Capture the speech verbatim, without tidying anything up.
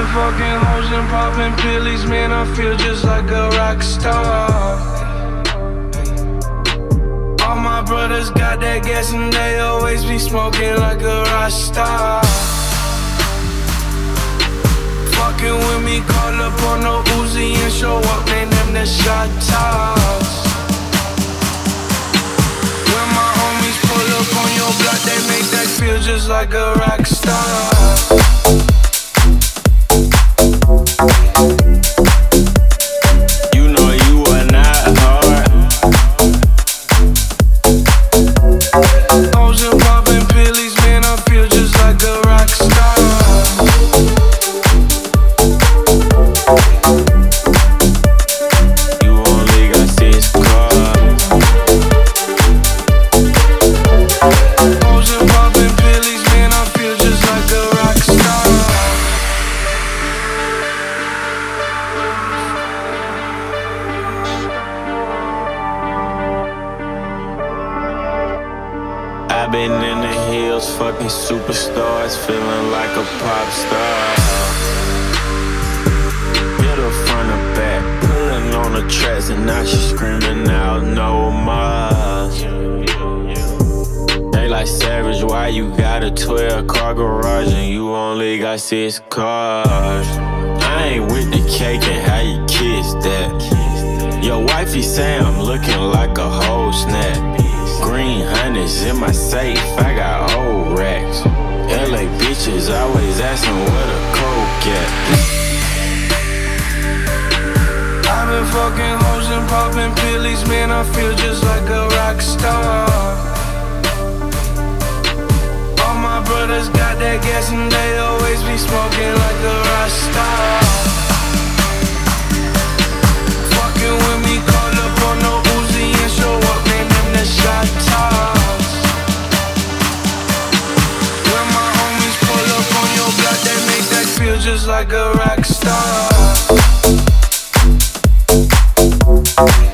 fucking hoes and popping pillies, man, I feel just like a rock star. All my brothers got that gas and they always be smoking like a rock star. Fucking with me, call up on no Uzi and show up, man, them the shot toss. When my homies pull up on your block, they make that feel just like a rock star. You know you are not hard. Hoes and popping pillies, man, I feel just like a rock star. You only got six cars. Hoes and popping pillies, man, I feel just like a rock star. I've been in the hills, fucking superstars, feeling like a pop star. Hit her front or back, pulling on the tracks, and now she screaming out no more. They like Savage, why you got a twelve car garage and you only got six cars? I ain't with the cake and how you kiss that. Your wifey say I'm looking like a whole snap. Green hundreds in my safe, I got old racks. L A bitches always asking where the coke at. I've been fucking hoes and popping pillies, man, I feel just like a rock star. All my brothers got that gas and they always be smoking like a rock star. Fucking with me, call up on no Uzi and show up, man, them the shot toss. When my homies pull up on your block, they make that feel just like a rock star.